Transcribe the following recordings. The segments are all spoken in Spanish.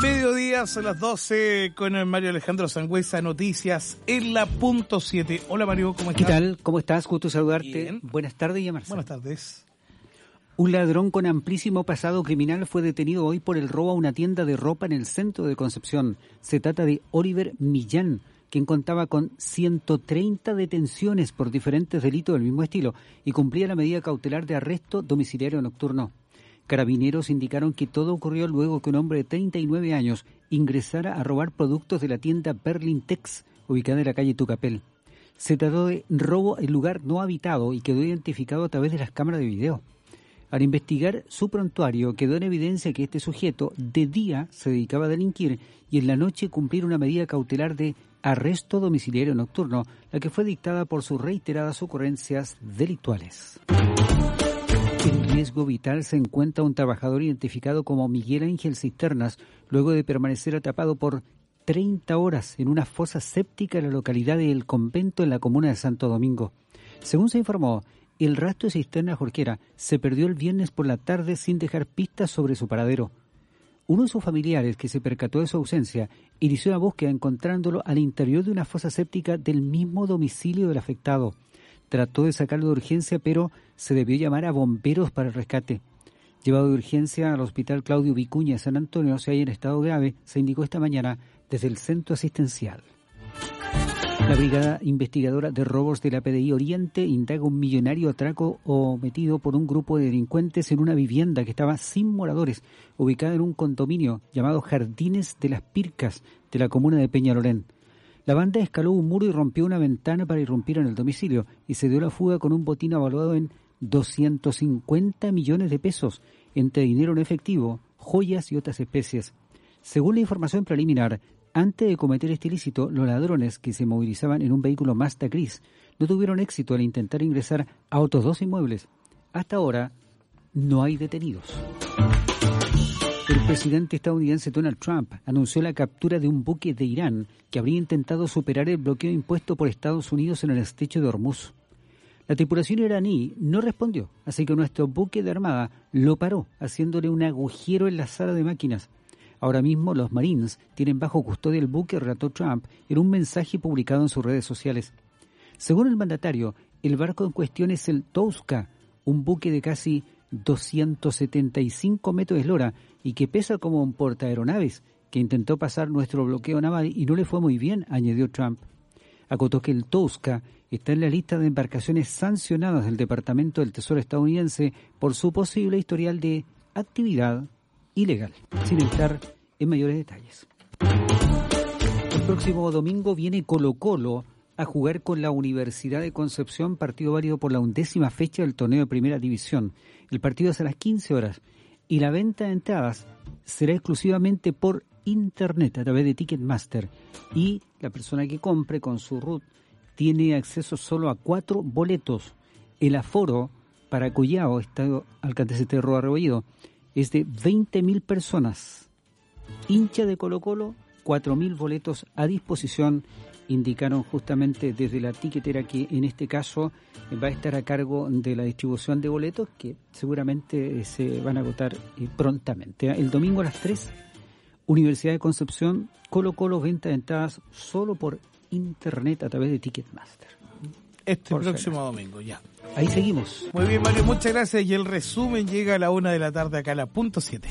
Mediodía, son las 12 con el Mario Alejandro Sangüesa, noticias en la punto 7. Hola Mario, ¿cómo estás? ¿Qué tal? ¿Cómo estás? Gusto saludarte. Bien. Buenas tardes, Yamarza. Buenas tardes. Un ladrón con amplísimo pasado criminal fue detenido hoy por el robo a una tienda de ropa en el centro de Concepción. Se trata de Oliver Millán, quien contaba con 130 detenciones por diferentes delitos del mismo estilo y cumplía la medida cautelar de arresto domiciliario nocturno. Carabineros indicaron que todo ocurrió luego que un hombre de 39 años ingresara a robar productos de la tienda Berlin Tex, ubicada en la calle Tucapel. Se trató de robo en lugar no habitado y quedó identificado a través de las cámaras de video. Al investigar su prontuario, quedó en evidencia que este sujeto de día se dedicaba a delinquir y en la noche cumplir una medida cautelar de arresto domiciliario nocturno, la que fue dictada por sus reiteradas ocurrencias delictuales. En riesgo vital se encuentra un trabajador identificado como Miguel Ángel Cisternas, luego de permanecer atrapado por 30 horas en una fosa séptica en la localidad de El Convento, en la comuna de Santo Domingo. Según se informó, el rastro de Cisternas Jorquera se perdió el viernes por la tarde sin dejar pistas sobre su paradero. Uno de sus familiares, que se percató de su ausencia, inició la búsqueda encontrándolo al interior de una fosa séptica del mismo domicilio del afectado. Trató de sacarlo de urgencia, pero se debió llamar a bomberos para el rescate. Llevado de urgencia al Hospital Claudio Vicuña de San Antonio, se halla en estado grave, se indicó esta mañana desde el centro asistencial. La Brigada Investigadora de Robos de la PDI Oriente indaga un millonario atraco cometido por un grupo de delincuentes en una vivienda que estaba sin moradores, ubicada en un condominio llamado Jardines de las Pircas, de la comuna de Peñalolén. La banda escaló un muro y rompió una ventana para irrumpir en el domicilio y se dio la fuga con un botín evaluado en 250 millones de pesos, entre dinero en efectivo, joyas y otras especies. Según la información preliminar, antes de cometer este ilícito, los ladrones, que se movilizaban en un vehículo Mazda gris, no tuvieron éxito al intentar ingresar a otros 2 inmuebles. Hasta ahora, no hay detenidos. El presidente estadounidense Donald Trump anunció la captura de un buque de Irán que habría intentado superar el bloqueo impuesto por Estados Unidos en el estrecho de Hormuz. La tripulación iraní no respondió, así que nuestro buque de armada lo paró, haciéndole un agujero en la sala de máquinas. Ahora mismo los Marines tienen bajo custodia el buque, relató Trump en un mensaje publicado en sus redes sociales. Según el mandatario, el barco en cuestión es el Touska, un buque de casi 275 metros de eslora y que pesa como un portaaeronaves, que intentó pasar nuestro bloqueo naval y no le fue muy bien, añadió Trump. Acotó que el Touska está en la lista de embarcaciones sancionadas del Departamento del Tesoro estadounidense por su posible historial de actividad ilegal, sin entrar en mayores detalles. El próximo domingo viene Colo-Colo a jugar con la Universidad de Concepción, partido válido por la 11ª fecha del torneo de Primera División. El partido es a las 15 horas y la venta de entradas será exclusivamente por internet a través de Ticketmaster, y la persona que compre con su RUT tiene acceso solo a 4 boletos. El aforo para Collao, Estadio Alcántara Cerro Rebolledo, es de 20.000 personas. Hincha de Colo-Colo, 4.000 boletos a disposición, indicaron justamente desde la tiquetera, que en este caso va a estar a cargo de la distribución de boletos, que seguramente se van a agotar prontamente. El domingo a las 3, Universidad de Concepción, Colo-Colo, venta de entradas solo por internet a través de Ticketmaster. Este próximo domingo, ya. Ahí seguimos. Muy bien, Mario, muchas gracias. Y el resumen llega a la 1 de la tarde acá a la punto 7.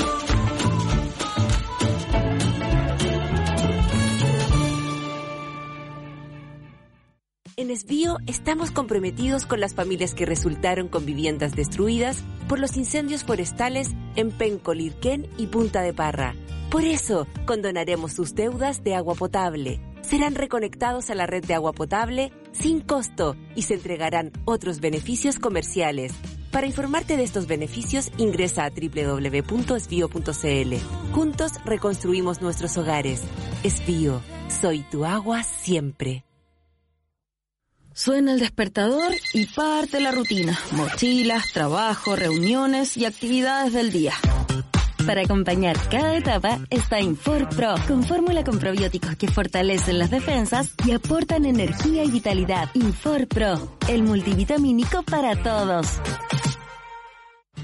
En Esbío estamos comprometidos con las familias que resultaron con viviendas destruidas por los incendios forestales en Penco, Lirquén y Punta de Parra. Por eso, condonaremos sus deudas de agua potable. Serán reconectados a la red de agua potable sin costo y se entregarán otros beneficios comerciales. Para informarte de estos beneficios, ingresa a www.esbio.cl. Juntos reconstruimos nuestros hogares. Esbío, soy tu agua siempre. Suena el despertador y parte la rutina. Mochilas, trabajo, reuniones y actividades del día. Para acompañar cada etapa está Infor Pro, con fórmula con probióticos que fortalecen las defensas y aportan energía y vitalidad. Infor Pro, el multivitamínico para todos.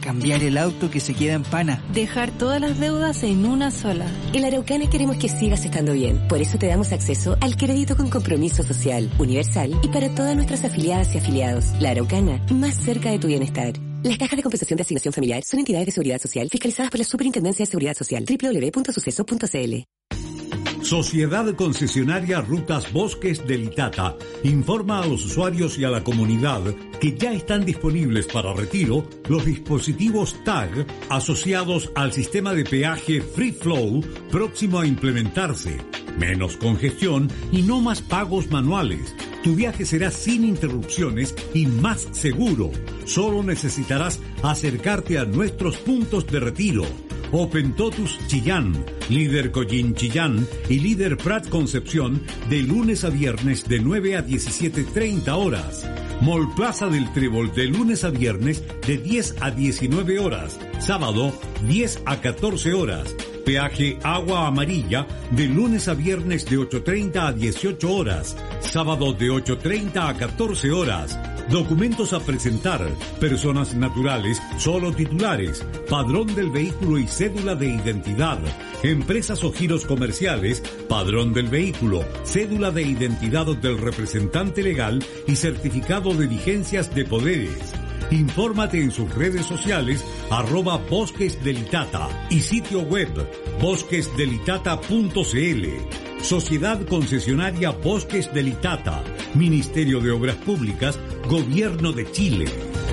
cambiar el auto que se queda en pana. Dejar todas las deudas en una sola. En la Araucana queremos que sigas estando bien. Por eso te damos acceso al crédito con compromiso social, universal y para todas nuestras afiliadas y afiliados. La Araucana, más cerca de tu bienestar. Las cajas de compensación de asignación familiar son entidades de seguridad social fiscalizadas por la Superintendencia de Seguridad Social. www.suceso.cl. Sociedad Concesionaria Rutas Bosques del Itata informa a los usuarios y a la comunidad que ya están disponibles para retiro los dispositivos TAG asociados al sistema de peaje Free Flow próximo a implementarse. Menos congestión y no más pagos manuales. Tu viaje será sin interrupciones y más seguro. Solo necesitarás acercarte a nuestros puntos de retiro. Open Totus Chillán, Líder Collín Chillán y Líder Prat Concepción de lunes a viernes de 9 a 17:30 horas. Mall Plaza del Trébol de lunes a viernes de 10 a 19 horas. Sábado 10 a 14 horas. Peaje Agua Amarilla de lunes a viernes de 8:30 a 18 horas. Sábado de 8:30 a 14 horas. Documentos a presentar. Personas naturales, solo titulares. Padrón del vehículo y cédula de identidad. Empresas o giros comerciales. Padrón del vehículo, cédula de identidad del representante legal y certificado de vigencias de poderes. Infórmate en sus redes sociales @Bosques del Itata y sitio web bosquesdelitata.cl. Sociedad Concesionaria Bosques del Itata, Ministerio de Obras Públicas, Gobierno de Chile.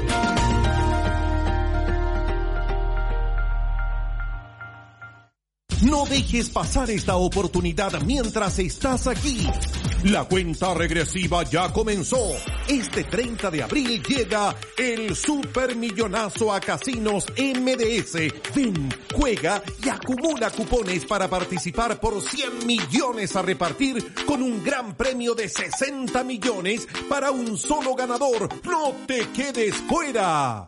No dejes pasar esta oportunidad mientras estás aquí. La cuenta regresiva ya comenzó. Este 30 de abril llega el Supermillonazo a Casinos MDS. Ven, juega y acumula cupones para participar por 100 millones a repartir con un gran premio de 60 millones para un solo ganador. ¡No te quedes fuera!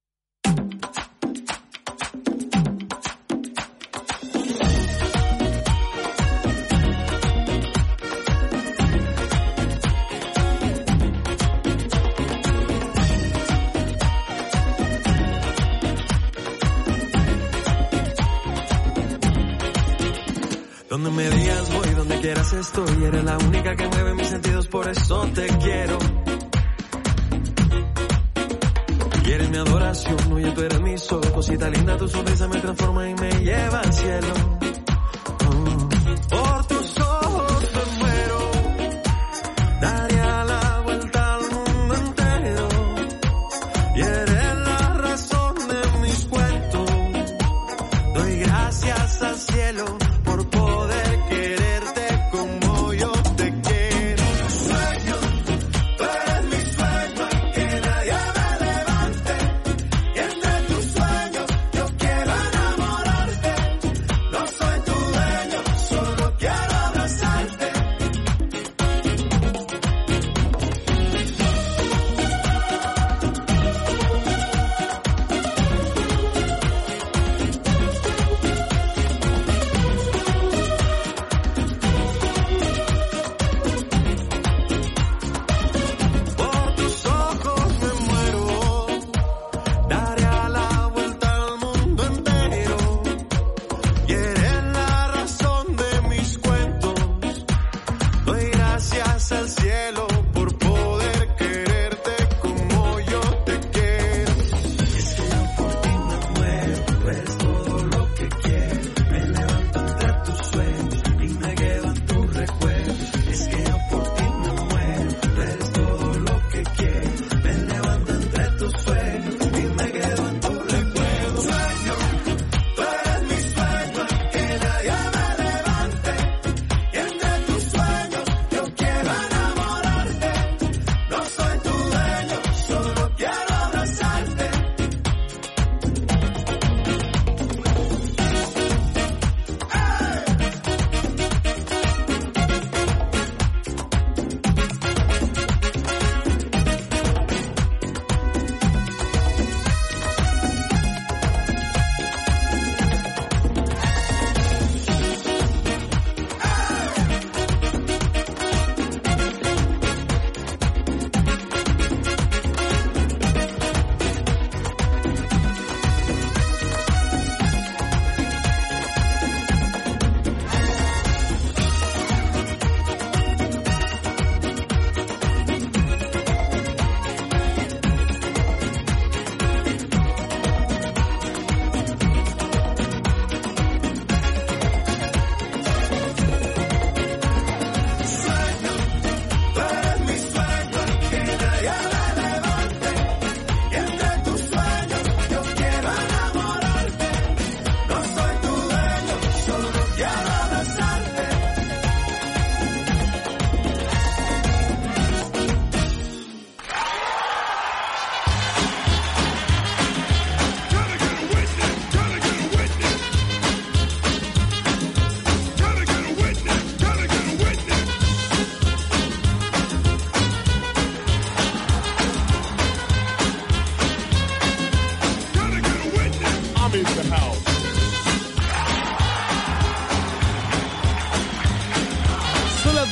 Donde me digas voy, donde quieras estoy. Eres la única que mueve mis sentidos, por eso te quiero. Y eres mi adoración, oye, tú eres mi sol. Cosita linda, tu sonrisa me transforma y me lleva al cielo. Por tus ojos me muero. Daría la vuelta al mundo entero. Y eres la razón de mis cuentos. Doy gracias al cielo por poder quererte como yo te quiero. Sueño, tú eres mi sueño, que nadie me levante. Y entre tus sueños yo quiero enamorarte. No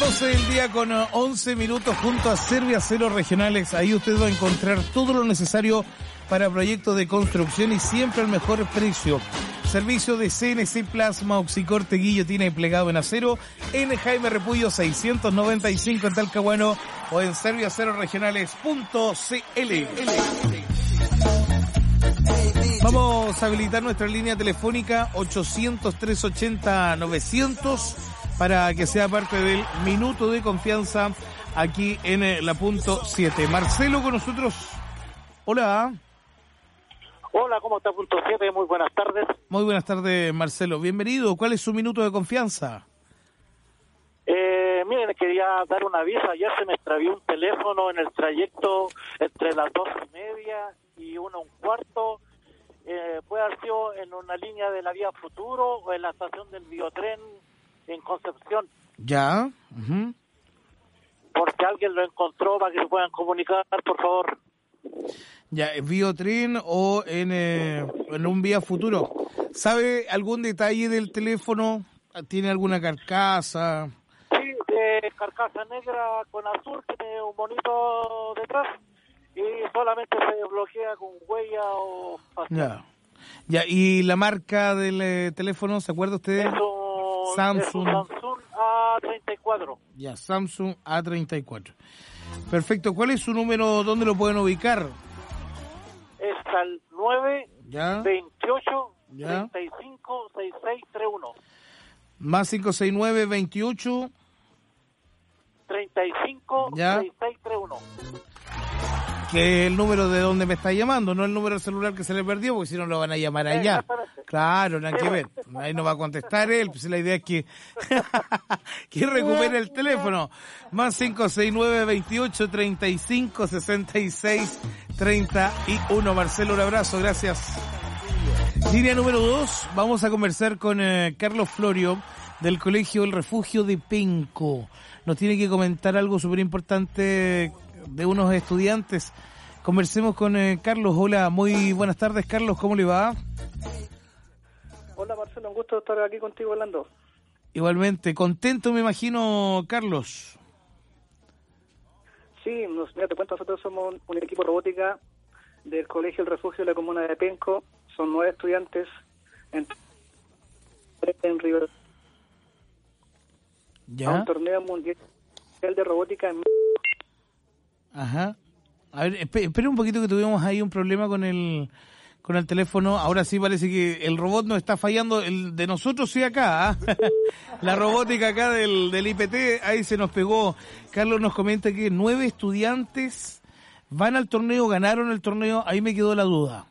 12 del día con 11 minutos junto a Serviaceros Regionales. Ahí usted va a encontrar todo lo necesario para proyectos de construcción y siempre al mejor precio. Servicio de CNC Plasma, Oxicorte, guillotina y plegado en acero en Jaime Repullo 695 en Talcahuano o en serviacerosregionales.cl. Vamos a habilitar nuestra línea telefónica 800-380-900 para que sea parte del minuto de confianza aquí en la punto 7. Marcelo con nosotros. Hola. Hola, ¿cómo está punto 7? Muy buenas tardes. Muy buenas tardes, Marcelo. Bienvenido. ¿Cuál es su minuto de confianza? Miren, quería dar un aviso. Ayer se me extravió un teléfono en el trayecto entre las 2:30 y 1:15. Puede haber sido en una línea de la vía Futuro o en la estación del Biotren en Concepción. Ya. Porque alguien lo encontró para que se puedan comunicar, por favor. Ya, Biotren o en un vía Futuro. ¿Sabe algún detalle del teléfono? ¿Tiene alguna carcasa? Sí, de carcasa negra con azul, tiene un monito detrás y solamente se bloquea con huella o facial. Ya, ¿y la marca del teléfono, se acuerda usted? Samsung. Es un Samsung A34. Ya, Samsung A34. Perfecto. ¿Cuál es su número? ¿Dónde lo pueden ubicar? Es al 9 ya 28 ya 35 6631. Más 569 28 35 ya 6631. Que el número de donde me está llamando, no el número del celular que se le perdió, porque si no lo van a llamar allá. Claro, nada que ver. Ahí no va a contestar él, pues la idea es que recupere el teléfono. Más 569 28 35 66 31. Marcelo, un abrazo, gracias. Línea número 2, vamos a conversar con Carlos Florio del Colegio El Refugio de Penco. Nos tiene que comentar algo súper importante de unos estudiantes. Conversemos con Carlos. Hola, muy buenas tardes, Carlos, ¿cómo le va? Hola, Marcelo, un gusto estar aquí contigo hablando. Igualmente, contento me imagino, Carlos. Sí, mira, te cuento, nosotros somos un equipo de robótica del Colegio El Refugio de la comuna de Penco. Son 9 estudiantes en Río. ¿Ya? A un torneo mundial de robótica en... Ajá. A ver, espere un poquito que tuvimos ahí un problema con el teléfono. Ahora sí parece que el robot nos está fallando. El de nosotros sí acá, ¿eh? La robótica acá del IPT, ahí se nos pegó. Carlos nos comenta que 9 estudiantes van al torneo, ganaron el torneo. Ahí me quedó la duda.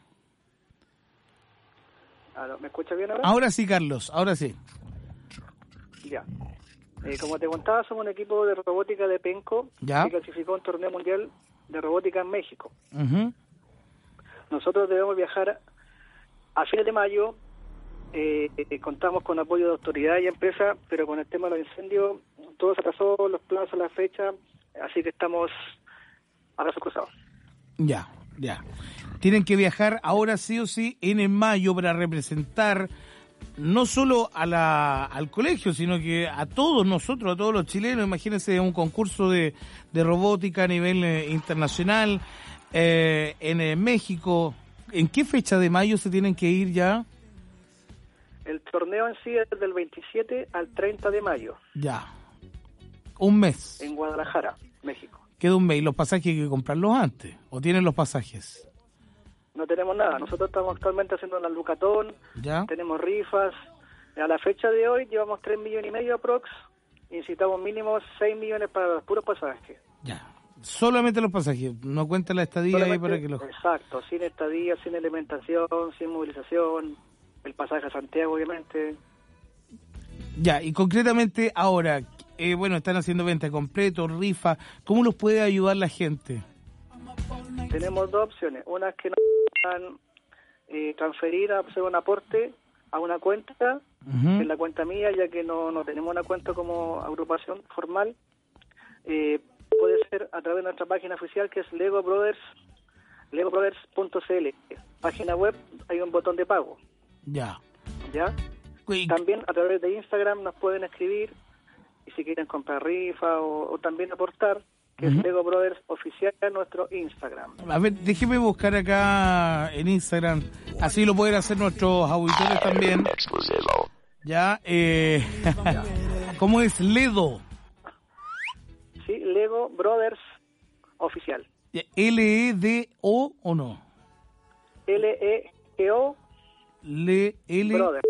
¿Me escuchas bien ahora? Ahora sí, Carlos, ahora sí. Ya. Como te contaba, somos un equipo de robótica de Penco ¿ya? que clasificó un torneo mundial de robótica en México. Uh-huh. Nosotros debemos viajar a fines de mayo. Contamos con apoyo de autoridades y empresas, pero con el tema de los incendios todo se atrasó, los plazos, la fecha, así que estamos a brazos cruzados. Ya. Tienen que viajar ahora sí o sí en mayo para representar no solo al colegio, sino que a todos nosotros, a todos los chilenos. Imagínense un concurso de robótica a nivel internacional en México. ¿En qué fecha de mayo se tienen que ir ya? El torneo en sí es del 27 al 30 de mayo. Ya. Un mes. En Guadalajara, México. Queda un mes. ¿Y los pasajes hay que comprarlos antes? ¿O tienen los pasajes? No tenemos nada. Nosotros estamos actualmente haciendo la Lucatón. ¿Ya? Tenemos rifas. A la fecha de hoy llevamos 3,5 millones aprox. Y necesitamos mínimo 6 millones para los puros pasajes. Ya. Solamente los pasajes. No cuenta la estadía solamente, ahí para que los... Exacto. Sin estadía, sin alimentación, sin movilización. El pasaje a Santiago, obviamente. Ya. Y concretamente ahora, bueno, están haciendo venta completo, rifa. ¿Cómo los puede ayudar la gente? Tenemos 2 opciones. Una es que nos puedan transferir, hacer un aporte a una cuenta, en la cuenta mía, ya que no tenemos una cuenta como agrupación formal. Puede ser a través de nuestra página oficial, que es legobrothers.cl. Página web, hay un botón de pago. Ya. También a través de Instagram nos pueden escribir y si quieren comprar rifa o también aportar, que es Lego Brothers Oficial en nuestro Instagram. A ver, déjeme buscar acá en Instagram, así lo pueden hacer nuestros auditores también. Ya, ¿cómo es Ledo? Sí, Lego Brothers Oficial. ¿L-E-D-O o no? L-E-G-O Brothers.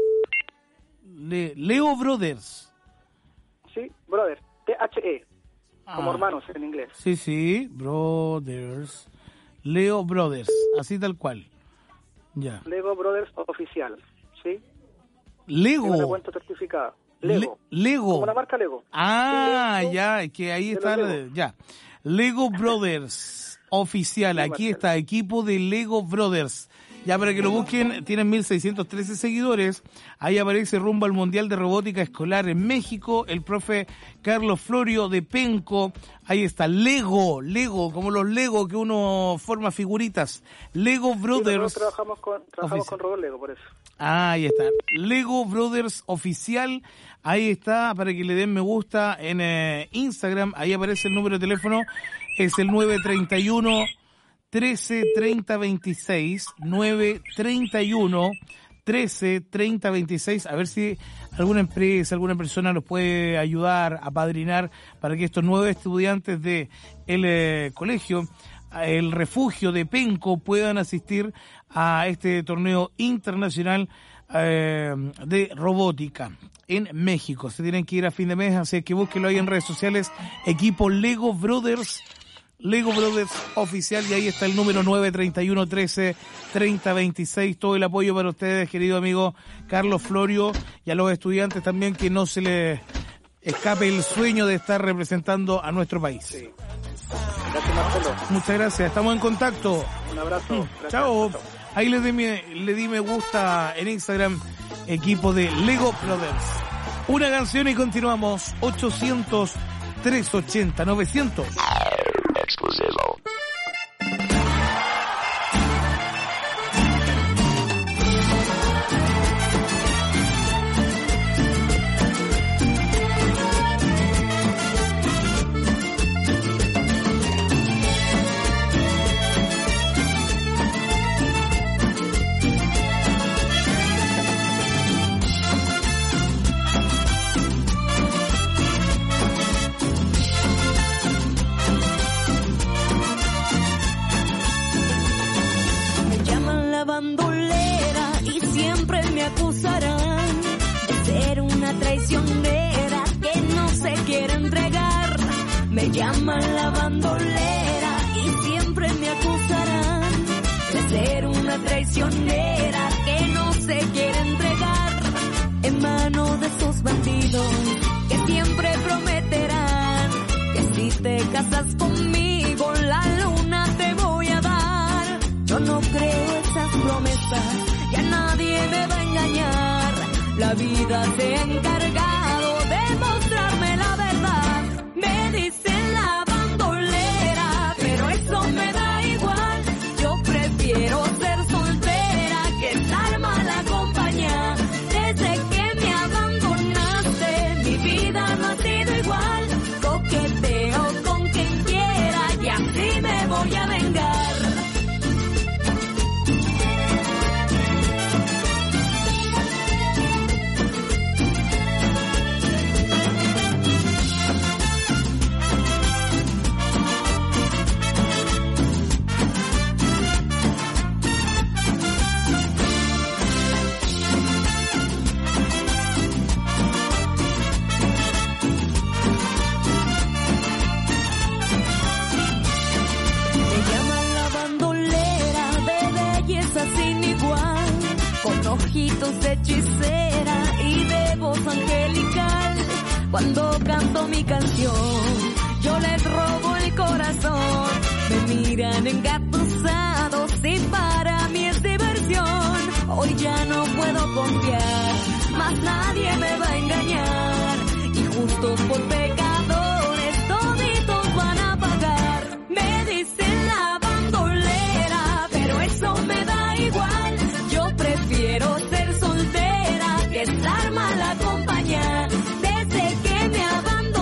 Leo Brothers. Sí, Brothers, T-H-E. Como hermanos en inglés. Sí, Brothers. Leo Brothers, así tal cual. Ya. Lego Brothers Oficial, ¿sí? Lego. Una cuenta certificada. Lego. Lego. Como la marca Lego. Ah, Lego, ya, que ahí está. Ya. Lego Brothers Oficial. Sí, aquí Marcelo. está, equipo de Lego Brothers. Ya, para que lo busquen, tienen 1.613 seguidores. Ahí aparece rumbo al Mundial de Robótica Escolar en México. El profe Carlos Florio de Penco. Ahí está, Lego, como los Lego que uno forma figuritas. Lego Brothers. Sí, nosotros trabajamos con robot Lego, por eso. Ah, ahí está. Lego Brothers Oficial. Ahí está, para que le den me gusta en Instagram. Ahí aparece el número de teléfono. Es el 931 13 30 26, 931 13 30 26. A ver si alguna empresa, alguna persona nos puede ayudar, apadrinar para que estos 9 estudiantes de el colegio, el refugio de Penco, puedan asistir a este torneo internacional de robótica en México. Se tienen que ir a fin de mes, así que búsquenlo ahí en redes sociales, equipo Lego Brothers Oficial, y ahí está el número 931 13 30 26. Todo el apoyo para ustedes, querido amigo Carlos Florio, y a los estudiantes también, que no se les escape el sueño de estar representando a nuestro país. Sí. Gracias, Marcelo. Muchas gracias, estamos en contacto. Un abrazo. Gracias. Chao. Ahí le di me gusta en Instagram, equipo de Lego Brothers. Una canción y continuamos. 800 380 900. Exclusivo. Bandolera y siempre me acusarán de ser una traicionera que no se quiere entregar. Me llaman la bandolera y siempre me acusarán de ser una traicionera que no se quiere entregar en manos de esos bandidos que siempre prometerán que si te casas conmigo la luna te voy a dar. Yo no creo esas promesas, ya nadie me va a engañar. La vida se ha encargado de mostrarme la verdad. Me dicen la bandolera, pero eso me da igual. Yo prefiero ser soltera que estar mal acompañada. Desde que me abandonaste, mi vida no ha sido igual. Coqueteo con quien quiera y así me voy a vengar. Sin igual, con ojitos de hechicera y de voz angelical. Cuando canto mi canción, yo les robo el corazón. Me miran engatusados y para mí es diversión. Hoy ya no puedo confiar, más nadie me va a engañar. Y justos por pecadores, toditos van a pagar. Me dicen la bandolera, pero eso me da igual. Yo prefiero ser soltera que estar mal acompañada. Desde que me abandoné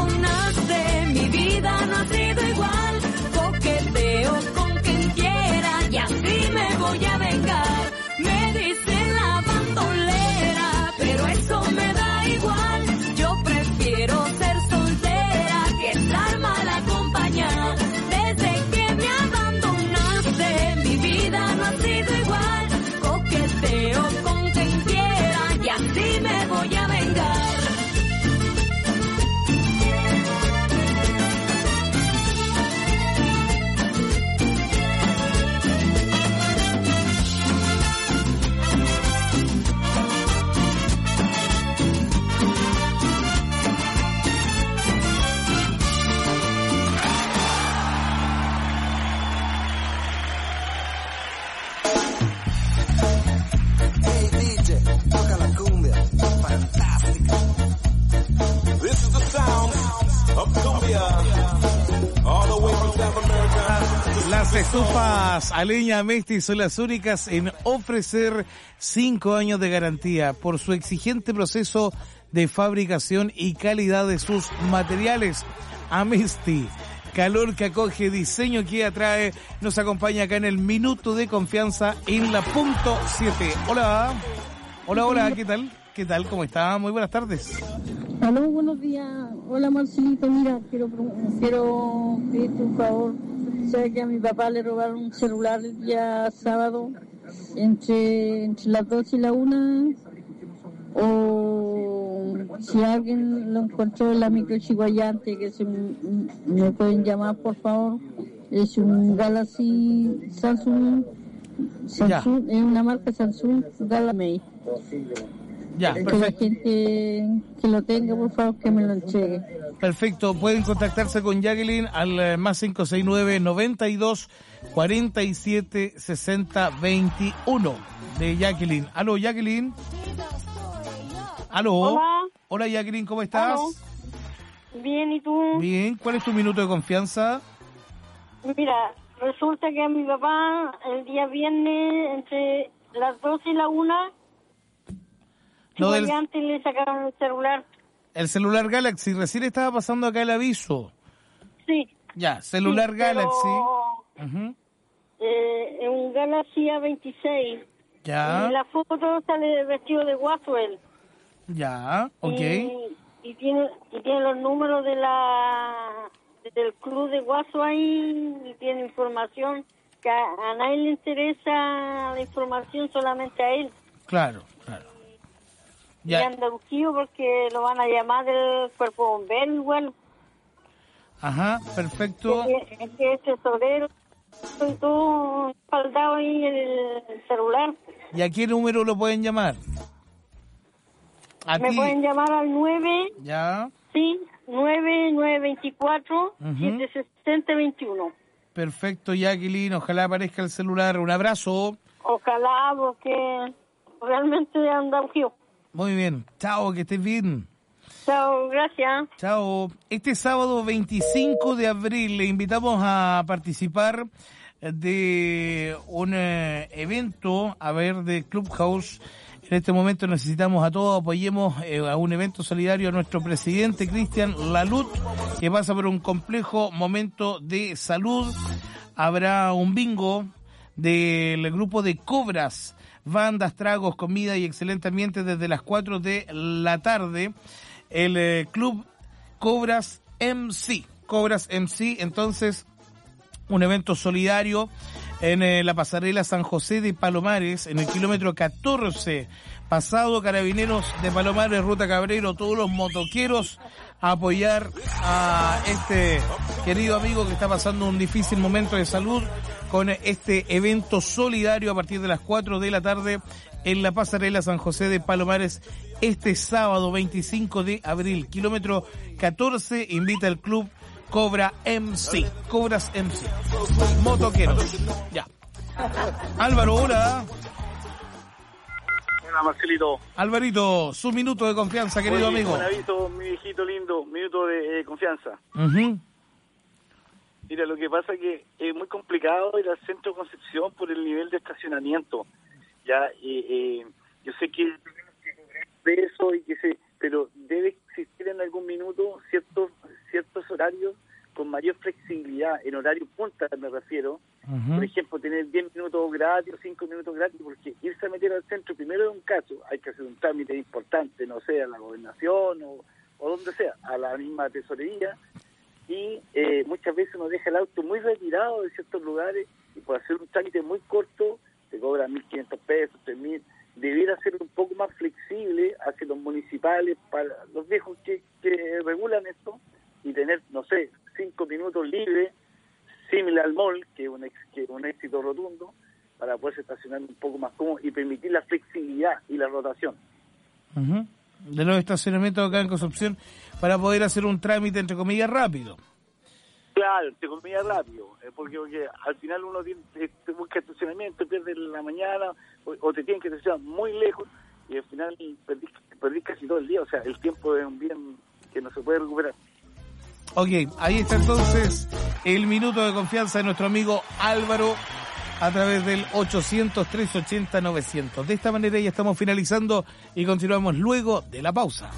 Las estufas a leña Mesti son las únicas en ofrecer 5 años de garantía por su exigente proceso de fabricación y calidad de sus materiales. Amesti, calor que acoge, diseño que atrae, nos acompaña acá en el Minuto de Confianza en la punto 7. Hola, ¿qué tal? ¿Qué tal? ¿Cómo está? Muy buenas tardes. Aló, buenos días. Hola, Marcelito. Mira, quiero pedirte un favor. Sabes que a mi papá le robaron un celular el día sábado entre las 2 y la 1. O si alguien lo encontró en la micro Chihuayante, que me pueden llamar, por favor. Es un Galaxy Samsung, es una marca Samsung Galaxy. Ya, que perfecto. la gente que lo tenga, por favor, que me lo entregue. Perfecto, pueden contactarse con Jacqueline al más 569-92-47-60-21 de Jacqueline. Aló, Jacqueline. Aló. Hola, Jacqueline, ¿cómo estás? Aló. Bien, ¿y tú? Bien, ¿cuál es tu minuto de confianza? Mira, resulta que a mi papá el día viernes entre las 2 y la 1 antes le sacaron el celular. El celular Galaxy, recién estaba pasando acá el aviso. Sí. Ya, celular sí, Galaxy. Un Galaxy A26. Ya. Y la foto sale vestido de Waswell. Ya, ok. Y tiene los números del club de Guaso ahí, y tiene información que a nadie le interesa la información, solamente a él. Claro. Y anda buscado porque lo van a llamar del cuerpo bombero igual. Ajá, perfecto. Es que es tesorero, y todo espaldado ahí en el celular. ¿Y a qué número lo pueden llamar? Me pueden llamar al 9. Ya. Sí, 9924-760-21. Perfecto, Jacqueline. Ojalá aparezca el celular. Un abrazo. Ojalá, porque realmente anda buscado. Muy bien. Chao, que estés bien. Chao, gracias. Chao. Este sábado 25 de abril le invitamos a participar de un evento, de Clubhouse. En este momento necesitamos a todos, apoyemos a un evento solidario a nuestro presidente Cristian Lalut, que pasa por un complejo momento de salud. Habrá un bingo del grupo de Cobras, bandas, tragos, comida y excelente ambiente desde las 4 de la tarde. El club Cobras MC, entonces un evento solidario en la pasarela San José de Palomares, en el kilómetro 14, pasado Carabineros de Palomares, Ruta Cabrero, todos los motoqueros a apoyar a este querido amigo que está pasando un difícil momento de salud con este evento solidario a partir de las 4 de la tarde en la pasarela San José de Palomares este sábado 25 de abril. Kilómetro 14, invita el club Cobras MC. Motoqueros. Ya. Álvaro, hola. Hola, Marcelito. Alvarito, su minuto de confianza, querido amigo. Un aviso, mi viejito lindo, minuto de confianza. Mira, lo que pasa es que es muy complicado ir al centro de Concepción por el nivel de estacionamiento. Ya, yo sé que de eso pero debe existir en algún minuto ciertos horarios con mayor flexibilidad, en horario punta me refiero. Por ejemplo, tener 10 minutos gratis o 5 minutos gratis, porque irse a meter al centro primero es un caso, hay que hacer un trámite importante, no sé, a la gobernación o donde sea, a la misma tesorería, y muchas veces uno deja el auto muy retirado de ciertos lugares y por hacer un trámite muy corto te cobran 1.500 pesos, 3.000. Debiera ser un poco más flexible hacia los municipales, para los viejos que regulan esto, y tener, no sé, 5 minutos libres, similar al mall, que es un éxito rotundo, para poder estacionar un poco más cómodo y permitir la flexibilidad y la rotación. De los estacionamientos acá en Concepción, para poder hacer un trámite, entre comillas, rápido. Claro, entre comillas, rápido, porque al final uno te busca estacionamiento, pierde la mañana, o te tienen que estacionar muy lejos, y al final perdís casi todo el día. O sea, el tiempo es un bien que no se puede recuperar. Ok, ahí está entonces el minuto de confianza de nuestro amigo Álvaro a través del 800-380-900. De esta manera ya estamos finalizando y continuamos luego de la pausa.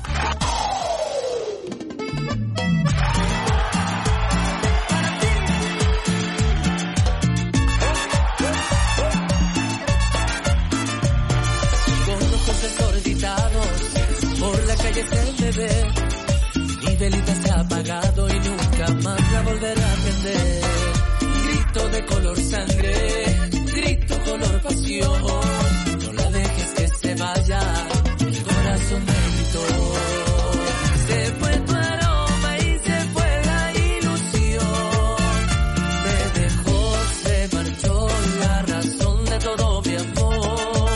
Por la calle se me ve, mi velita se ha apagado y nunca más la volveré a prender. Grito de color sangre, grito color pasión, no la dejes que se vaya, el corazón me gritó. Se fue tu aroma y se fue la ilusión, me dejó, se marchó la razón de todo mi amor.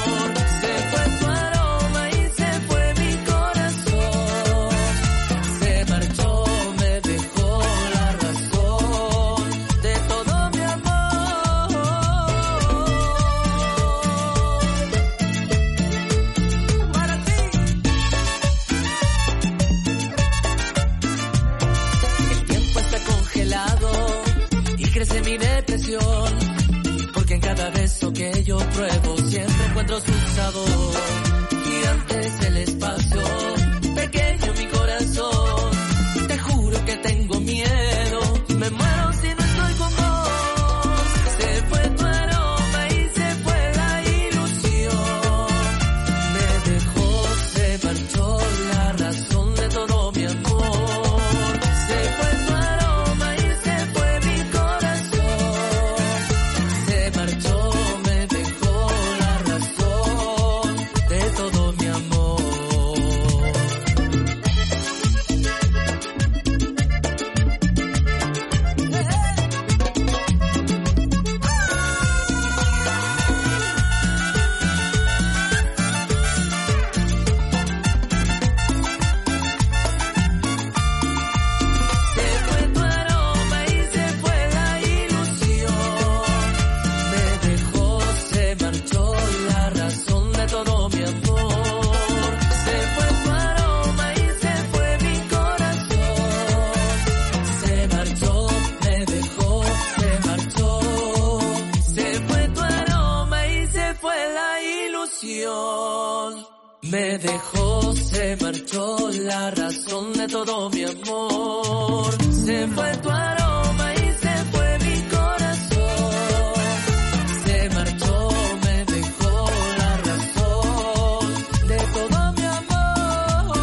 Porque en cada beso que yo pruebo siempre encuentro su sabor. Gigante el espacio, pequeño mi corazón. Te juro que tengo miedo, me muero si no estoy con vos. Se fue tu aroma y se fue la ilusión, me dejó, se marchó la razón de todo mi amor. Se fue tu aroma y se fue mi corazón, se marchó, me dejó la razón de todo mi amor. Se fue tu aroma y se fue la ilusión, me dejó, se marchó la razón de todo mi amor. Se fue tu aroma y se fue mi corazón, se marchó, me dejó, se marchó. Se fue tu aroma y se fue la ilusión, me dejó, se marchó la razón de todo mi amor. Se fue tu aroma y se fue mi corazón, se marchó, me dejó la razón de todo mi amor.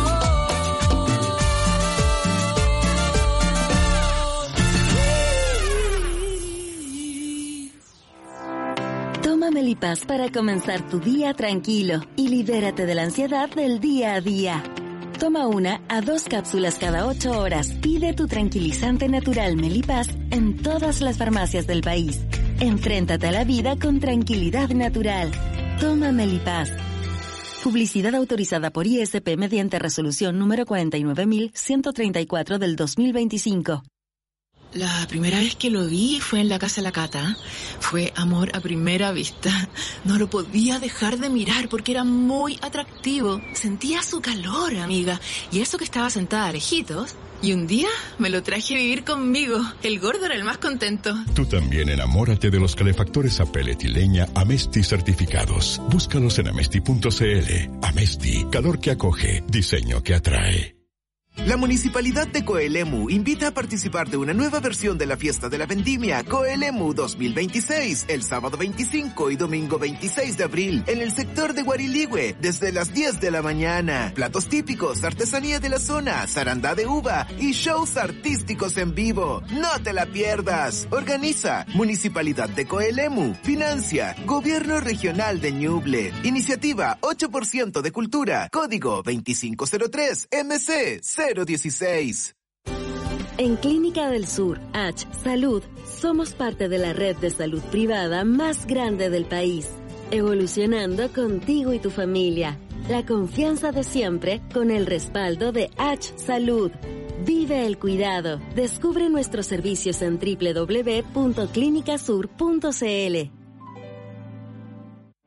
Toma Melipaz para comenzar tu día tranquilo y libérate de la ansiedad del día a día. Toma 1 a 2 cápsulas cada 8 horas. Pide tu tranquilizante natural Melipaz en todas las farmacias del país. Enfréntate a la vida con tranquilidad natural. Toma Melipaz. Publicidad autorizada por ISP mediante resolución número 49.134 del 2025. La primera vez que lo vi fue en la casa de la Cata. Fue amor a primera vista. No lo podía dejar de mirar porque era muy atractivo. Sentía su calor, amiga. Y eso que estaba sentada a lejitos. Y un día me lo traje a vivir conmigo. El gordo era el más contento. Tú también enamórate de los calefactores a pellet y leña Amesti certificados. Búscalos en amesti.cl. Amesti, calor que acoge, diseño que atrae. La Municipalidad de Coelemu invita a participar de una nueva versión de la Fiesta de la Vendimia Coelemu 2026, el sábado 25 y domingo 26 de abril, en el sector de Guariligüe, desde las 10 de la mañana. Platos típicos, artesanía de la zona, zarandá de uva y shows artísticos en vivo. ¡No te la pierdas! Organiza Municipalidad de Coelemu. Financia Gobierno Regional de Ñuble. Iniciativa 8% de Cultura. Código 2503 MC 016. En Clínica del Sur, H Salud, somos parte de la red de salud privada más grande del país, evolucionando contigo y tu familia. La confianza de siempre con el respaldo de H Salud. Vive el cuidado. Descubre nuestros servicios en www.clinicasur.cl.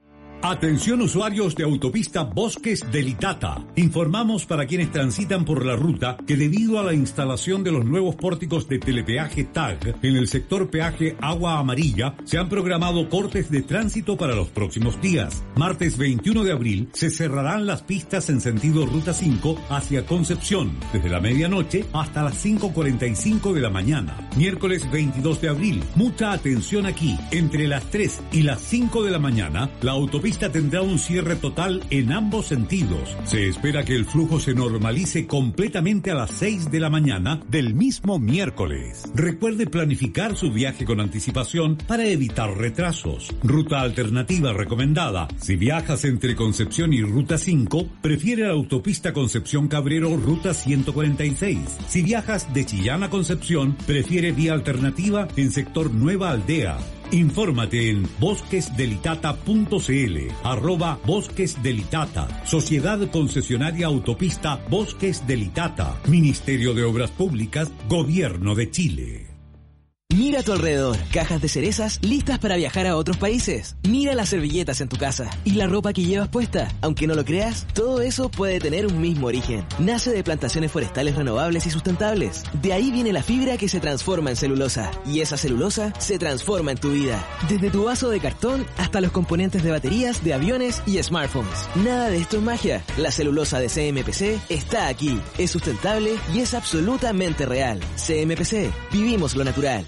Atención usuarios de autopista Bosques del Itata. Informamos para quienes transitan por la ruta que debido a la instalación de los nuevos pórticos de telepeaje TAG en el sector peaje Agua Amarilla, se han programado cortes de tránsito para los próximos días. Martes 21 de abril se cerrarán las pistas en sentido Ruta 5 hacia Concepción, desde la medianoche hasta las 5:45 de la mañana. Miércoles 22 de abril, mucha atención aquí. Entre las 3 y las 5 de la mañana, la autopista tendrá un cierre total en ambos sentidos. Se espera que el flujo se normalice completamente a las 6 de la mañana del mismo miércoles. Recuerde planificar su viaje con anticipación para evitar retrasos. Ruta alternativa recomendada. Si viajas entre Concepción y Ruta 5, prefiere la autopista Concepción Cabrero Ruta 146. Si viajas de Chillán a Concepción, prefiere vía alternativa en sector Nueva Aldea. Infórmate en bosquesdelitata.cl, @bosquesdelitata, Sociedad Concesionaria Autopista Bosques del Itata, Ministerio de Obras Públicas, Gobierno de Chile. Mira a tu alrededor, cajas de cerezas listas para viajar a otros países. Mira las servilletas en tu casa y la ropa que llevas puesta. Aunque no lo creas, todo eso puede tener un mismo origen. Nace de plantaciones forestales renovables y sustentables. De ahí viene la fibra que se transforma en celulosa. Y esa celulosa se transforma en tu vida. Desde tu vaso de cartón hasta los componentes de baterías, de aviones y smartphones. Nada de esto es magia. La celulosa de CMPC está aquí. Es sustentable y es absolutamente real. CMPC, vivimos lo natural.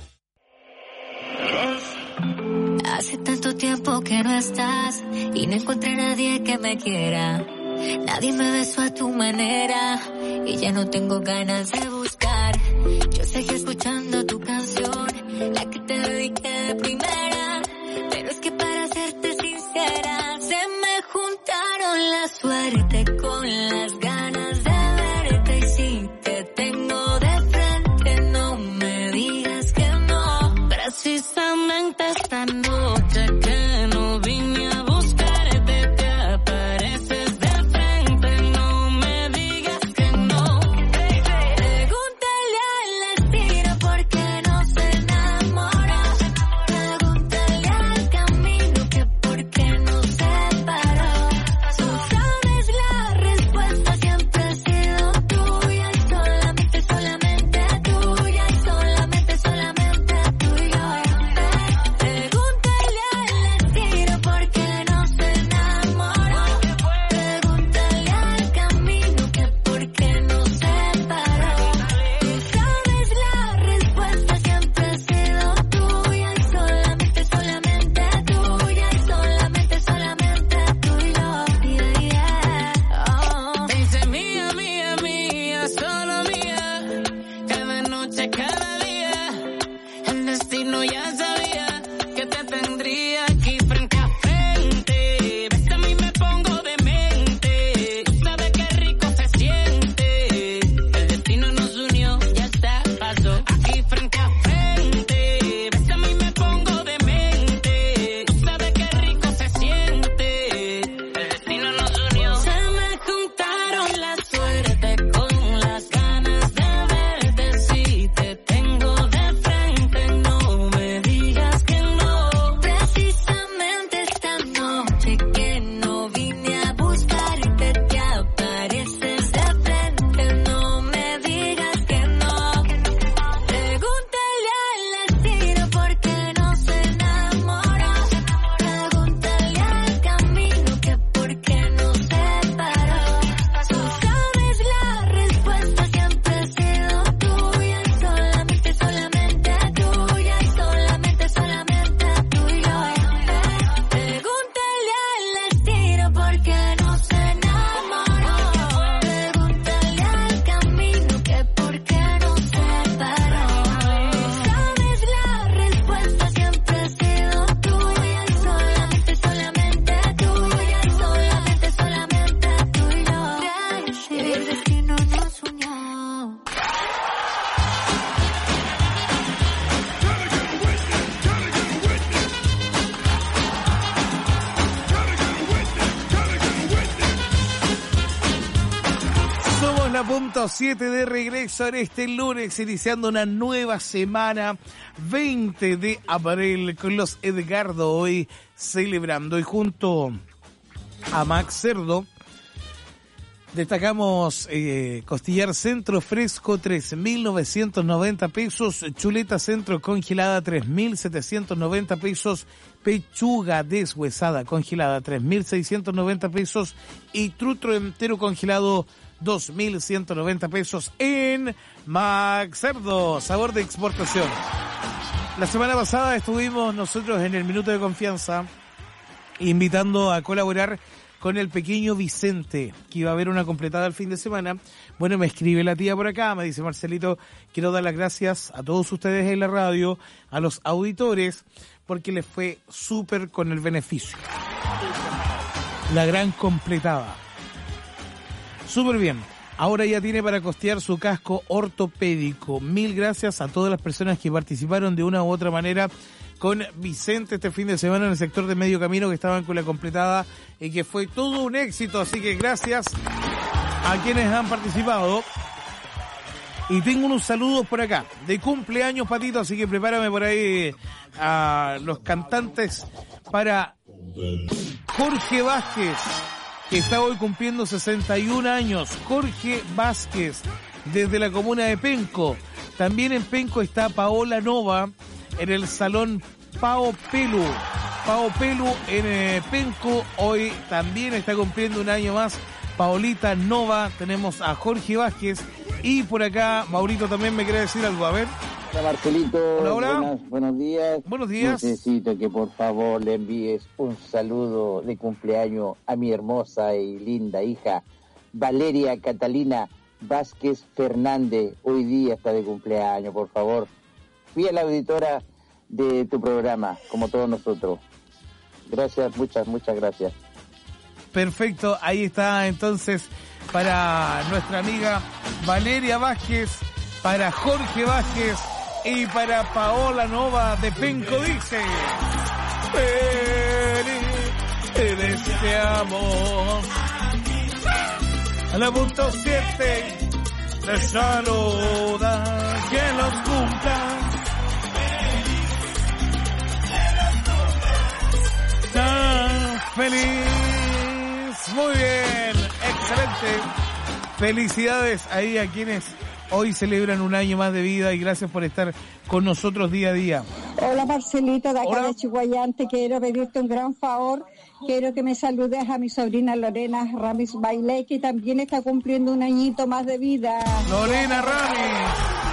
Hace tanto tiempo que no estás y no encontré a nadie que me quiera. Nadie me besó a tu manera y ya no tengo ganas de buscar. Yo seguí escuchando tu canción, la que te dediqué de primera. Pero es que para serte sincera, se me juntaron la suerte con las ganas de verte. Y si te tengo de frente, no me digas que no. Precisamente esta noche que no vine a buscarte, te apareces de frente, no me digas que no. Pregúntale al destino porque no se enamora. Pregúntale al camino que por qué nos separó. Tú sabes la respuesta, siempre ha sido tuya y solamente, solamente tuya y solamente, solamente tuya. Pregúntale al destino porque no se enamoró. Pregúntale al camino que por qué nos separó. Tú sabes la respuesta, siempre ha sido tuya y solamente, solamente tuya y solamente, solamente tuya. Te hice mía, mía, mía, solo mía. Cada noche, cada día, el destino ya sabía que te tendría aquí frente a frente. Ves, a mí me pongo demente. Tú sabes qué rico se siente. El destino nos unió, ya está, pasó aquí frente a frente. Ves, a mí me pongo demente. Tú sabes qué rico se siente. El destino nos unió. Se me juntaron la suerte con las ganas de verte. Si te tengo de frente, no me digas que no. Precisamente esta noche que no vine a buscarte, te apareces de frente, no me digas que no. Pregúntale al destino porque no se enamoró. Pregúntale al camino que por qué nos separó. Tú sabes la respuesta, siempre ha sido tuya y solamente, solamente tuya y solamente, solamente tuya. Pregúntale al destino porque no se enamoró. Pregúntale al camino que por qué nos separó. Tú sabes la respuesta, siempre ha sido tuya y solamente, solamente tuya y solamente, solamente tuya. El destino nos unió. Somos la punto 7 de regreso en este lunes, iniciando una nueva semana, 20 de abril, con los Edgardo hoy celebrando. Y junto a Max Cerdo. Destacamos costillar centro fresco, 3.990 pesos. Chuleta centro congelada, 3.790 pesos. Pechuga deshuesada congelada, 3.690 pesos. Y trutro entero congelado, 2.190 pesos en Max Cerdo, sabor de exportación. La semana pasada estuvimos nosotros en el Minuto de Confianza invitando a colaborar con el pequeño Vicente, que iba a haber una completada el fin de semana. Bueno, me escribe la tía por acá, me dice: Marcelito, quiero dar las gracias a todos ustedes en la radio, a los auditores, porque les fue súper con el beneficio. La gran completada. Súper bien. Ahora ya tiene para costear su casco ortopédico. Mil gracias a todas las personas que participaron de una u otra manera con Vicente este fin de semana en el sector de Medio Camino, que estaban con la completada y que fue todo un éxito. Así que gracias a quienes han participado. Y tengo unos saludos por acá. De cumpleaños, Patito, así que prepárame por ahí a los cantantes para Jorge Vázquez, que está hoy cumpliendo 61 años. Jorge Vázquez, desde la comuna de Penco. También en Penco está Paola Nova, en el Salón Pao Pelu. Pao Pelu en Penco, hoy también está cumpliendo un año más Paolita Nova. Tenemos a Jorge Vázquez. Y por acá, Maurito también me quiere decir algo, a ver. Hola, Marcelito. Hola, hola. Buenos días. Buenos días. Necesito que por favor le envíes un saludo de cumpleaños a mi hermosa y linda hija, Valeria Catalina Vázquez Fernández. Hoy día está de cumpleaños, por favor. Fiel auditora de tu programa, como todos nosotros. Gracias, muchas gracias. Perfecto, ahí está entonces para nuestra amiga Valeria Vázquez, para Jorge Vázquez y para Paola Nova de Penco. Dice: feliz en este amor. A la punto 7 te saluda, que los cumpla. Tan feliz. Muy bien, excelente. Felicidades ahí a quienes hoy celebran un año más de vida y gracias por estar con nosotros día a día. Hola, Marcelito, de acá de Chihuayante. Quiero pedirte un gran favor. Quiero que me saludes a mi sobrina Lorena Ramis Bailey, que también está cumpliendo un añito más de vida. Lorena Ramis.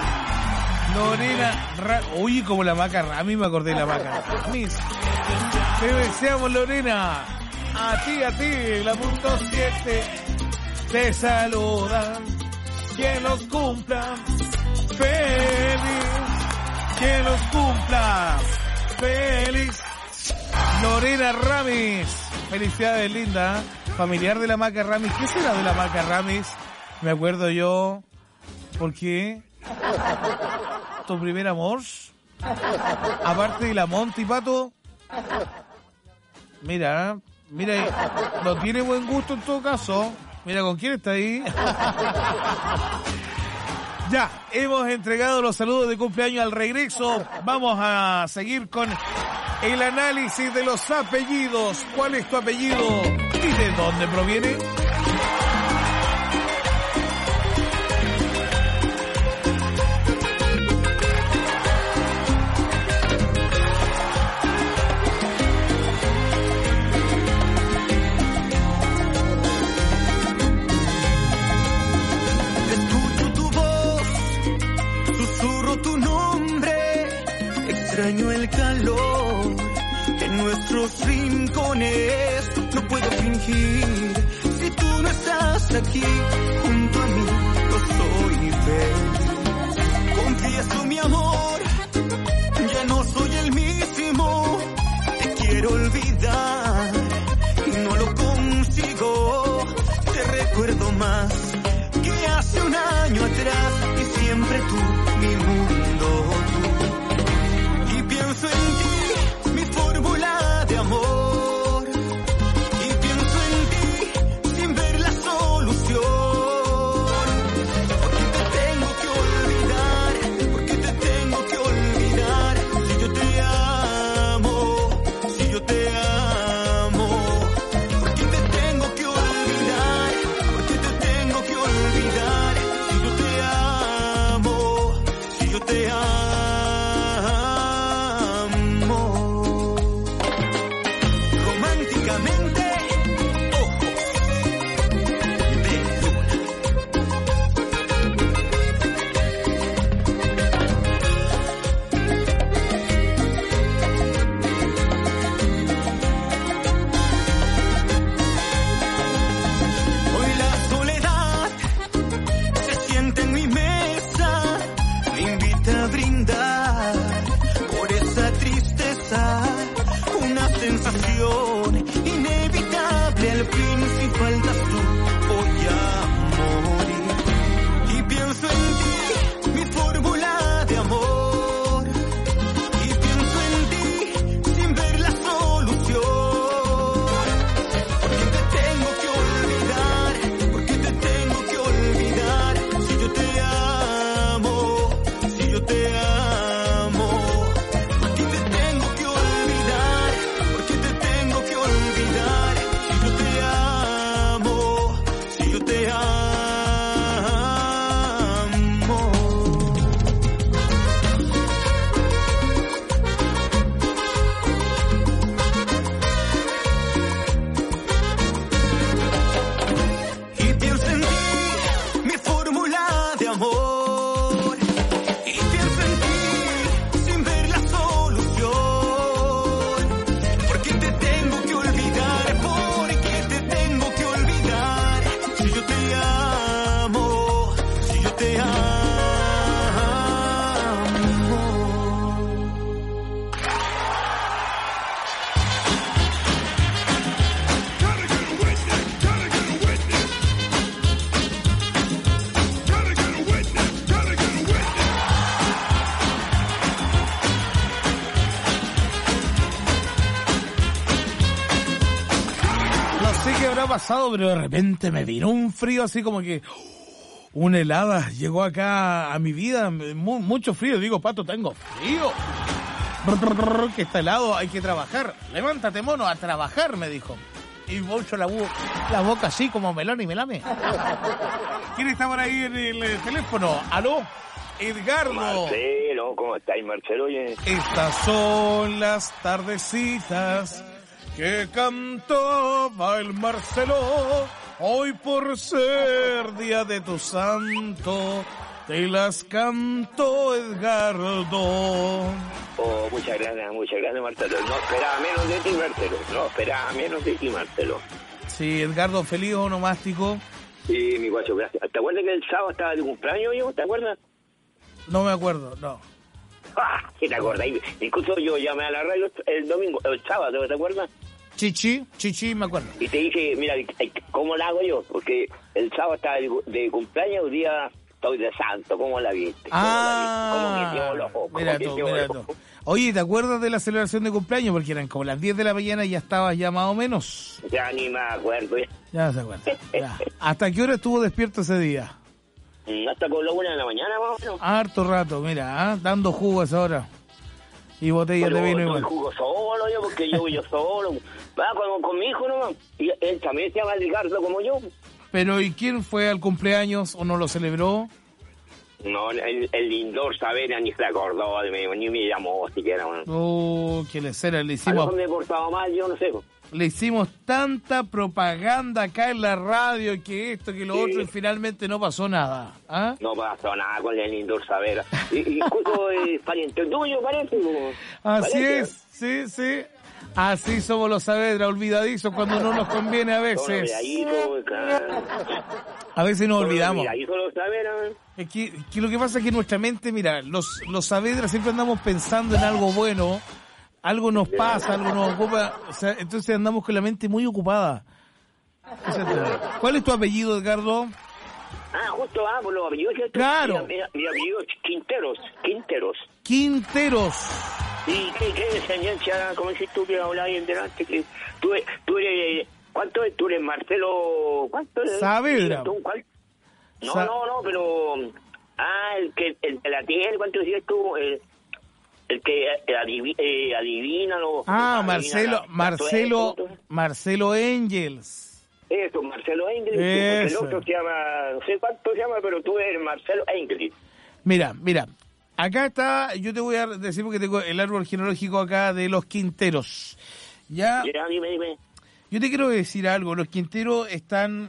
Uy, como la Maca Ramis, me acordé de la Maca Ramis. Te deseamos, Lorena. A ti, la punto 7 te saludan. Que los cumpla feliz, que los cumpla feliz. Lorena Ramis, felicidades, linda. Familiar de la Maca Ramis. ¿Qué será de la Maca Ramis? Me acuerdo yo. ¿Por qué? ¿Tu primer amor? Aparte de la Monty, Pato. Mira, no tiene buen gusto en todo caso. Mira con quién está ahí. Ya, hemos entregado los saludos de cumpleaños al regreso. Vamos a seguir con el análisis de los apellidos. ¿Cuál es tu apellido y de dónde proviene? Extraño el calor en nuestros rincones. No puedo fingir si tú no estás aquí junto a mí. Yo soy feliz. Confieso mi amor, ya no soy el mismo. Te quiero olvidar y no lo consigo. Te recuerdo más que hace un año atrás y siempre tú, mi mundo, tú. Pienso en ti, mi fórmula de amor. Y pienso en ti sin ver la solución. Porque te tengo que olvidar, porque te tengo que olvidar. Si yo te amo, si yo te amo. Porque te tengo te amo. ¿Qué habrá pasado? Pero de repente me vino un frío así como que una helada llegó acá a mi vida, mucho frío. Digo, Pato, tengo frío. Que está helado, hay que trabajar. Levántate, mono, a trabajar, me dijo. Y mucho la boca así como melón y melame. ¿Quién está por ahí en el teléfono? ¿Aló? Edgardo. Marcelo, ¿cómo estáis, Marcelo? Oye. Estas son las tardecitas que cantaba el Marcelo, hoy por ser día de tu santo, te las canto, Edgardo. Oh, muchas gracias, Marcelo. No esperaba menos de ti, Marcelo. Sí, Edgardo, feliz onomástico. Sí, mi guacho, gracias. ¿Te acuerdas que el sábado estaba de cumpleaños yo? ¿Te acuerdas? No me acuerdo, no. ¿Sí te acuerdas? Incluso yo llamé a la radio el domingo, el sábado, ¿te acuerdas? Chichi, me acuerdo. Y te dije, mira, ¿cómo la hago yo? Porque el sábado estaba de cumpleaños, el día estoy de santo, ¿cómo la viste? Mira tú. Oye, ¿te acuerdas de la celebración de cumpleaños? Porque eran como las 10 de la mañana y ya estabas ya más o menos. Ya ni me acuerdo. Ya se acuerda. Ya. ¿Hasta qué hora estuvo despierto ese día? Hasta con la 1 de la mañana, más o menos. Harto rato, mira, dando jugo a esa hora. Y botellas de vino igual. Jugo solo yo, porque yo solo. Va con mi hijo nomás. Y él también se llama Ricardo como yo. Pero, ¿y quién fue al cumpleaños o no lo celebró? No, el Lindor Saavedra ni se acordó, ni me llamó siquiera. Oh, que le hicimos. A lo mejor me he portado mal, yo no sé. Le hicimos tanta propaganda acá en la radio, que esto, que lo otro, y finalmente no pasó nada. ¿Ah? No pasó nada con el Lindor Saavedra. Incluso pariente tuyo, parece. Así es, sí. Así somos los Saavedra, olvidadizos cuando no nos conviene a veces. A veces nos olvidamos. Es que lo que pasa es que nuestra mente, mira, los Saavedra siempre andamos pensando en algo bueno. Algo nos pasa, algo nos ocupa, o sea, entonces andamos con la mente muy ocupada. ¿Cuál es tu apellido, Edgardo? Justo, por los apellidos. Claro. Mi apellido es Quinteros. ¿Y qué descendencia, como dices tú que hablabas ahí en delante, que tú eres, ¿cuánto es? Tú eres Marcelo, ¿cuánto es? Saavedra. ¿Cuál? No, pero, el de la tierra, ¿cuánto decías tú? El que adivina lo... Marcelo Engels. Eso, Marcelo Engels. El otro se llama, no sé cuánto se llama, pero tú eres Marcelo Engels. Mira, acá está, yo te voy a decir porque tengo el árbol genealógico acá de los Quinteros. Ya, dime. Yo te quiero decir algo, los Quinteros están...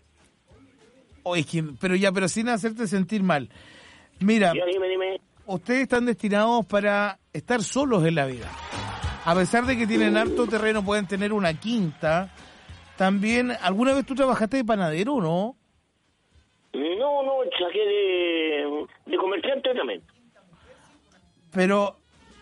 pero sin hacerte sentir mal. Mira, dime. Ustedes están destinados para estar solos en la vida. A pesar de que tienen harto terreno, pueden tener una quinta. También, ¿alguna vez tú trabajaste de panadero, no? No, saqué de comerciante también. Pero,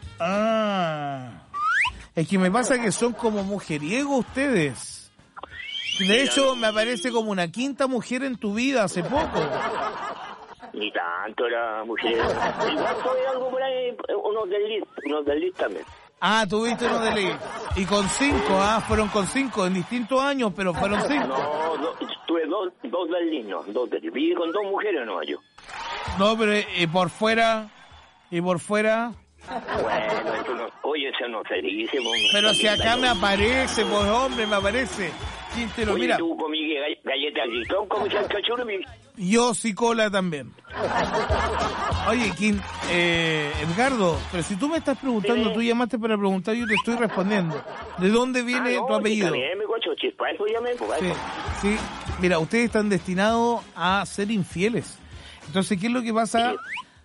es que me pasa que son como mujeriegos ustedes. De hecho, me aparece como una quinta mujer en tu vida hace poco. Ni tanto era mujer. Igual soy algo por ahí, unos del list también. Tuviste unos del list. Y con 5, fueron con 5 en distintos años, pero fueron 5. No, tuve dos del list, no, dos del list. Viví con 2 mujeres, no yo. No, pero ¿y por fuera? Bueno, eso no, oye, eso no se dice. Pero si acá me aparece, pues hombre, me aparece. Quintero, oye, mira. ¿tú comí galletas Gritón, comí chanchachurumi? Yo sí cola también. Oye, Edgardo, pero si tú me estás preguntando, tú llamaste para preguntar, yo te estoy respondiendo. ¿De dónde viene tu apellido? Sí, mira, ustedes están destinados a ser infieles. Entonces, ¿qué es lo que pasa?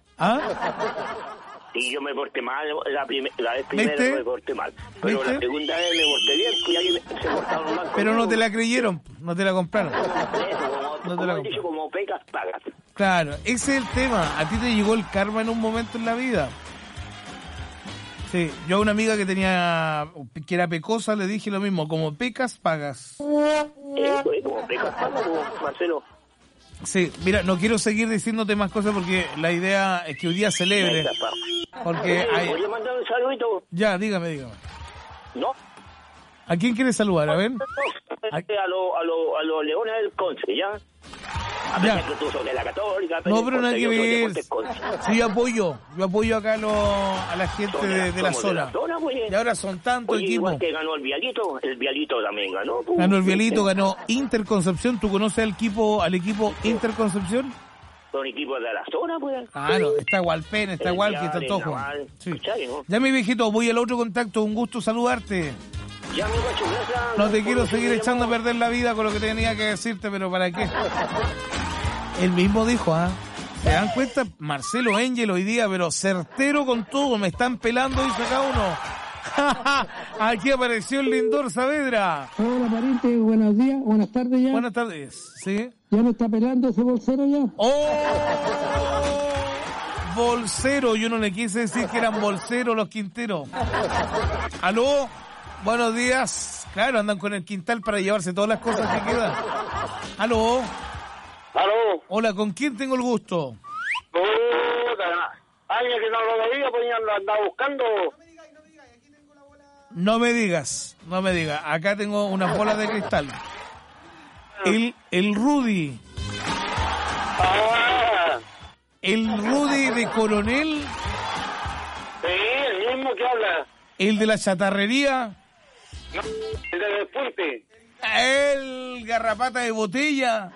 Sí, yo me porté mal, la vez primera me porté mal. Pero la segunda vez me porté bien, y ahí se portaron mal. Pero no te la creyeron, no te la compraron. Como pecas, pagas. Claro, ese es el tema. A ti te llegó el karma en un momento en la vida. Sí, yo a una amiga que era pecosa le dije lo mismo, como pecas, pagas. Como pecas, pagas, Marcelo. Sí, mira, no quiero seguir diciéndote más cosas porque la idea es que hoy día celebre. Porque hay... ¿Voy a mandar un saludito? Ya, dígame. ¿No? ¿A quién quieres saludar? A ver. A los Leones del Conce, ¿ya? A pesar que tú sos de la Católica, no, pero nada que ver. Sí, yo apoyo acá a la gente de la zona. Y ahora son tantos equipos. Igual que ganó el Vialito también ganó. Ganó el Vialito, ganó Interconcepción. ¿Tú conoces al equipo Interconcepción? Son equipos de la zona, pues. Claro, está Gualpén, está Gualqui, está Antojo. Sí. Ya, mi viejito, voy al otro contacto. Un gusto saludarte. Ya, mi guacho, gracias. No te quiero seguir echando a perder la vida con lo que tenía que decirte, pero ¿para qué? Él mismo dijo, ¿se dan cuenta? Marcelo Engel hoy día, pero certero con todo, me están pelando, dice acá uno. Aquí apareció el Lindor Saavedra. Hola, pariente, buenos días, buenas tardes ya. Buenas tardes, ¿sí? ¿Ya me está pelando ese bolsero ya? ¡Oh! Bolsero, yo no le quise decir que eran bolseros los Quinteros. ¿Aló? Buenos días. Claro, andan con el quintal para llevarse todas las cosas que quedan. ¿Aló? ¿Aló? Hola, ¿con quién tengo el gusto? Alguien que no lo veía, pues ya lo andaba buscando. No me digas. Acá tengo una bola de cristal. El Rudy. El Rudy de Coronel. Sí, el mismo que habla. El de la chatarrería. No, el del puente. El garrapata de botella.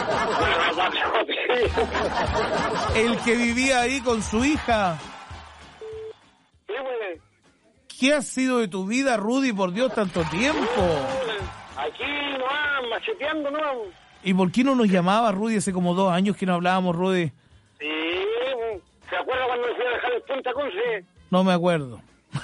El que vivía ahí con su hija. Sí, güey. ¿Qué ha sido de tu vida, Rudy, por Dios, tanto tiempo? Aquí no macheteando, ¿no? ¿Y por qué no nos llamaba, Rudy? Hace como 2 años que no hablábamos, Rudy. Sí, ¿se acuerda cuando me fui a dejar el Punta Conce? No me acuerdo.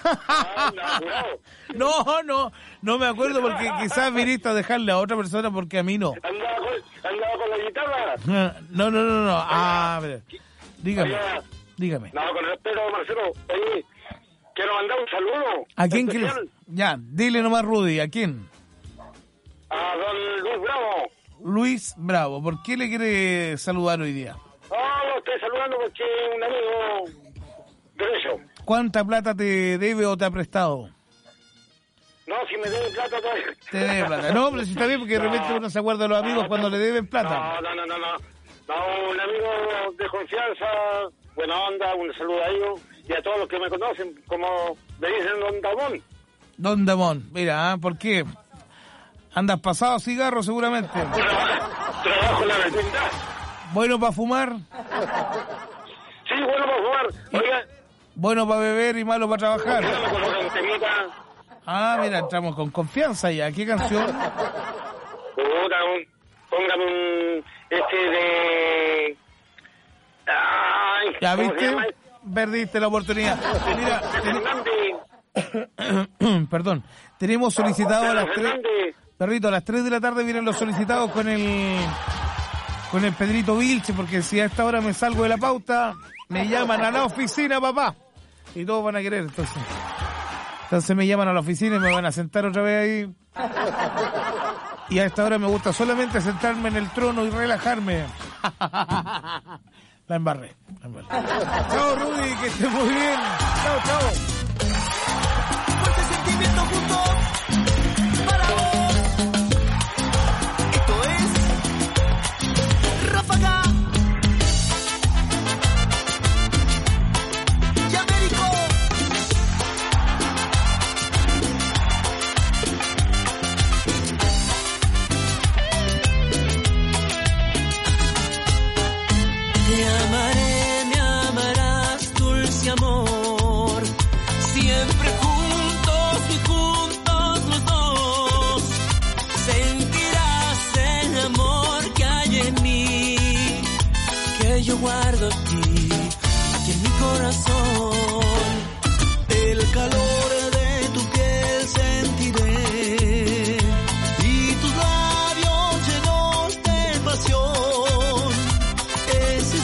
No me acuerdo porque quizás viniste a dejarle a otra persona porque a mí no. ¿Andaba con la guitarra? No. A ver, dígame. No, con respeto, Marcelo. Oye, quiero mandar un saludo. ¿A quién quieres? Ya, dile nomás, Rudy, ¿a quién? A don Luis Bravo. Luis Bravo, ¿por qué le quiere saludar hoy día? Lo estoy saludando porque es un amigo derecho. ¿Cuánta plata te debe o te ha prestado? No, si me debe plata todavía. Te debe plata. No, pero si está bien porque de repente uno se acuerda de los amigos cuando le deben plata. No, un amigo de confianza, buena onda, un saludo a ellos y a todos los que me conocen, como me dicen Don Damón. Don Damón, mira, ¿por qué? ¿Andas pasado cigarro seguramente? Trabajo en la vecindad. ¿Bueno para fumar? Sí, bueno para fumar. Oiga. Bueno para beber y malo para trabajar. Mira, entramos con confianza ya. ¿Qué canción? Póngame un... de... ¿Ya viste? Perdiste la oportunidad. Mira, perdón. Tenemos solicitado a las 3... Perrito, a las 3 de la tarde vienen los solicitados con el Pedrito Vilche, porque si a esta hora me salgo de la pauta, me llaman a la oficina, papá. Y todos van a querer, entonces me llaman a la oficina y me van a sentar otra vez ahí. Y a esta hora me gusta solamente sentarme en el trono y relajarme. La embarré. Chao, Rudy, que estés muy bien. Chao. Fuerte sentimiento juntos para vos. Esto es Ráfaga. Y Américo. Te amaré, me amarás, dulce amor, siempre juntos y juntos los dos, sentirás el amor que hay en mí, que yo guardo aquí en mi corazón, el calor de tu piel sentiré, y tus labios llenos de pasión, ese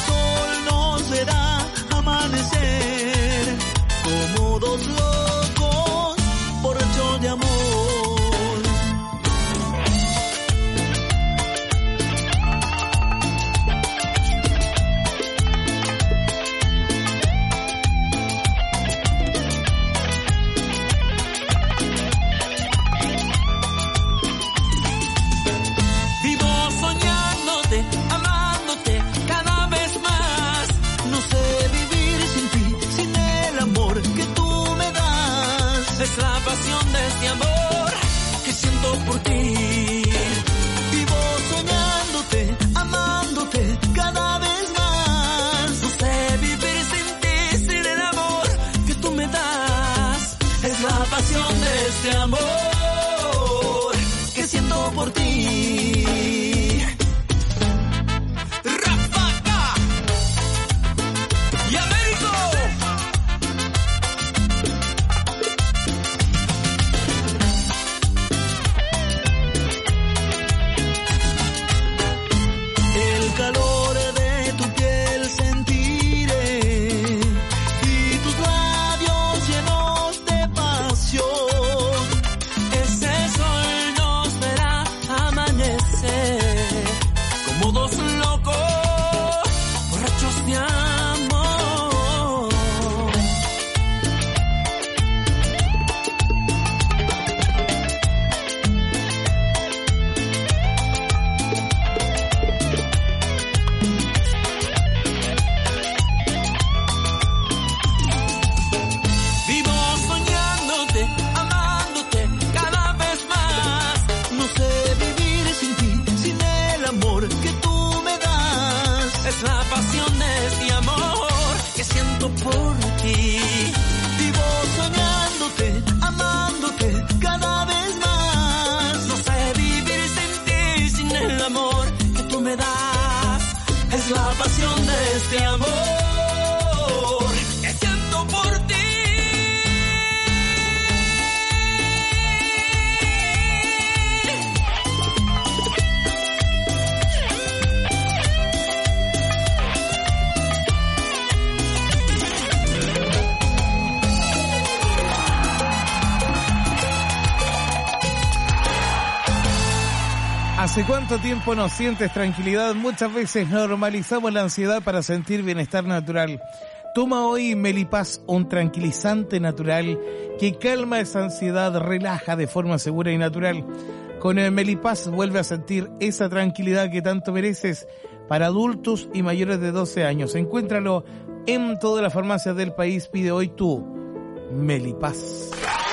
siento por ti. Vivo soñándote, amándote cada vez más. No sé vivir sin ti, sin el amor que tú me das. Es la pasión de este amor que siento por ti. ¿Hace cuánto tiempo no sientes tranquilidad? Muchas veces normalizamos la ansiedad para sentir bienestar natural. Toma hoy Melipaz, un tranquilizante natural que calma esa ansiedad, relaja de forma segura y natural. Con el Melipaz vuelve a sentir esa tranquilidad que tanto mereces para adultos y mayores de 12 años. Encuéntralo en todas las farmacias del país. Pide hoy tu Melipaz.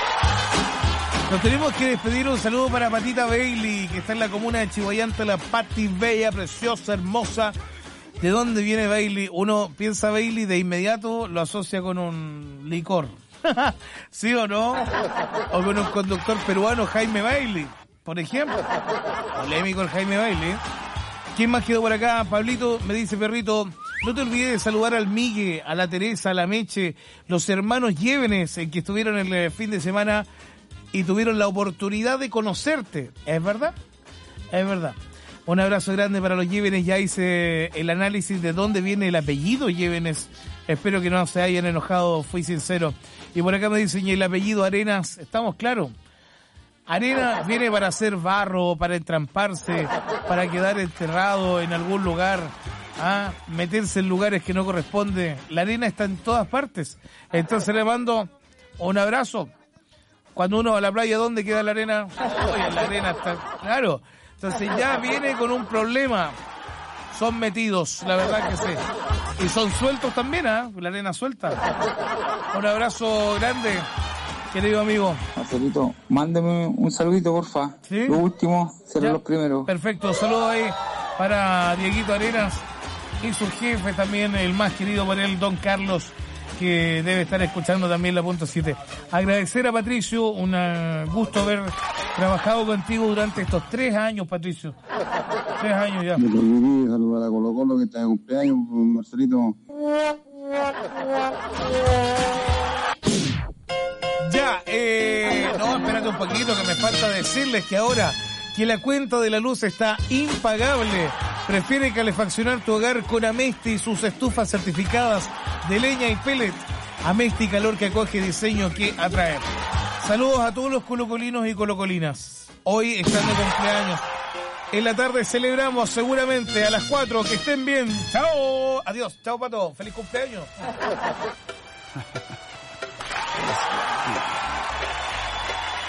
Nos tenemos que despedir. Un saludo para Patita Bailey, que está en la comuna de Chihuayante, la Pati bella, preciosa, hermosa. ¿De dónde viene Bailey? Uno piensa Bailey, de inmediato lo asocia con un licor. ¿Sí o no? O con un conductor peruano, Jaime Bailey, por ejemplo. Polémico el Jaime Bailey. ¿Quién más quedó por acá? Pablito me dice, perrito, no te olvides de saludar al Migue, a la Teresa, a la Meche, los hermanos Llévenes, que estuvieron el fin de semana y tuvieron la oportunidad de conocerte. ¿Es verdad? Es verdad. Un abrazo grande para los Llévenes. Ya hice el análisis de dónde viene el apellido Llévenes. Espero que no se hayan enojado, fui sincero. Y por acá me dicen, ¿y el apellido Arenas? ¿Estamos claros? Arena viene para hacer barro, para entramparse, para quedar enterrado en algún lugar, meterse en lugares que no corresponde. La arena está en todas partes. Entonces le mando un abrazo. Cuando uno va a la playa, ¿dónde queda la arena? Oye, la arena está... Claro. Entonces ya viene con un problema. Son metidos, la verdad que sí. Y son sueltos también, la arena suelta. Un abrazo grande, querido amigo. Marcelito, mándeme un saludito, porfa. ¿Sí? Los últimos serán los primeros. Perfecto, saludo ahí para Dieguito Arenas y su jefe también, el más querido por él, don Carlos, que debe estar escuchando también la punto 7. Agradecer a Patricio, un gusto haber trabajado contigo durante estos 3 años, Patricio. 3 años ya. Me olvidé saludar a Colo Colo, que está de cumpleaños, Marcelito. Ya, no, espérate un poquito, que me falta decirles que ahora que la cuenta de la luz está impagable, prefiere calefaccionar tu hogar con Amesti y sus estufas certificadas de leña y pellet. Amesti, calor que acoge, diseño que atrae. Saludos a todos los colocolinos y colocolinas. Hoy están de cumpleaños. En la tarde celebramos seguramente a las 4. Que estén bien. Chao. Adiós. Chao, Pato. Feliz cumpleaños.